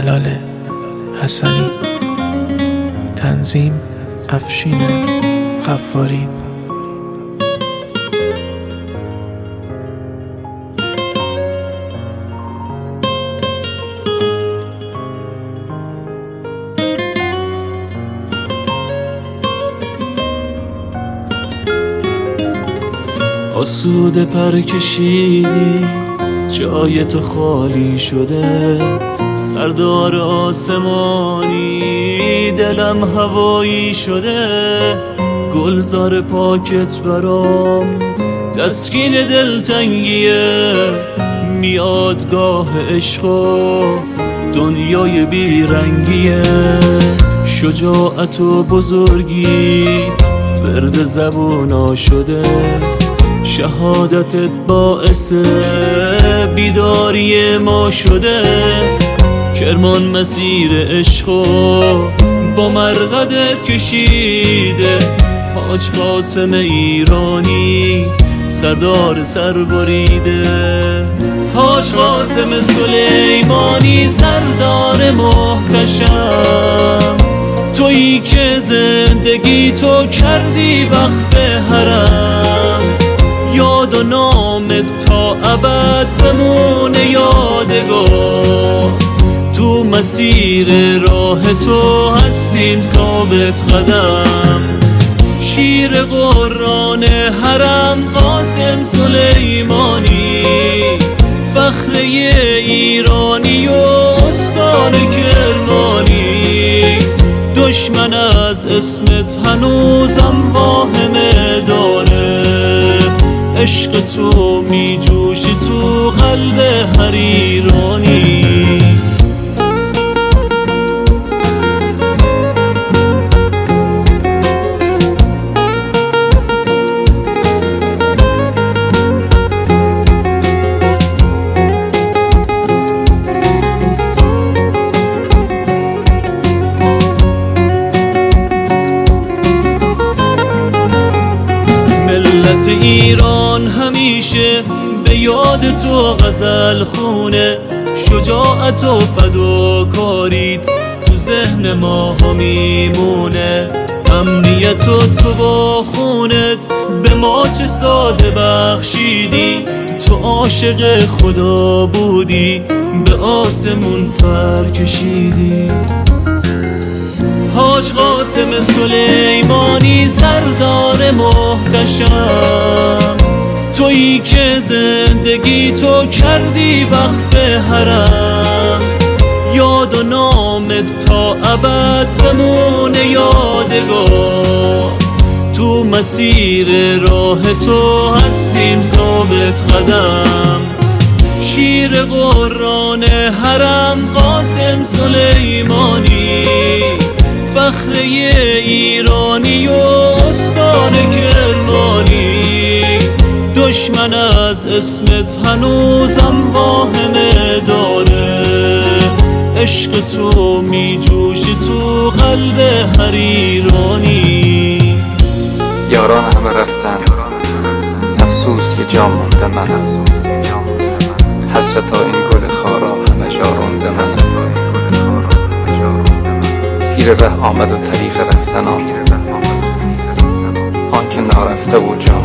ملال حسنی. تنظیم افشین غفاری. آسوده پر کشیدی، جای تو خالی شده، سردار آسمانی، دلم هوایی شده. گلزار پاکت برام تسکین دلتنگیه، میادگاه عشق و دنیای بیرنگیه. شجاعت و بزرگیت ورد زبونا شده، شهادتت باعث بیداری ما شده. کرمان مسیر عشقو با مرقدت کشیده، حاج قاسم ایرانی سردار سر بریده. حاج قاسم سلیمانی سردار محتشم، تویی که زندگی تو کردی وقف حرم. یاد و نامت تا ابد بمونه یادگار، تو مسیر راه تو هستیم ثابت قدم. شیر قرآن حرم قاسم سلیمانی، فخر ایرانی و استان کرمانی. دشمن از اسمت هنوزم واهمه داره، عشق تو می جوشی تو قلب هر ایرانی. ملت ایران همیشه به یاد تو غزل خونه، شجاعت و فداکاریت تو ذهن ما ها میمونه. امنیت و تو با خونت به ما چه ساده بخشیدی، تو عاشق خدا بودی به آسمون پر کشیدی. حاج قاسم سلیمانی سردار محتشم، تویی که زندگی تو کردی وقف حرم. یاد و نامت تا ابد بمونه یادگار، تو مسیر راه تو هستیم ثابت قدم. شیر قرآن حرم قاسم سلیمانی، فخر ایرانی و استان کرمانی. دشمن از اسمت هنوزم واهمه داره، عشق تو می جوشی تو قلب هر ایرانی. یاران همه رفتن، افسوس که جا مونده من، حسرتا این گل خارا همه جا رونده من. پیر ره آمد و طریق رفتن آمد، آن که نارفته بود جا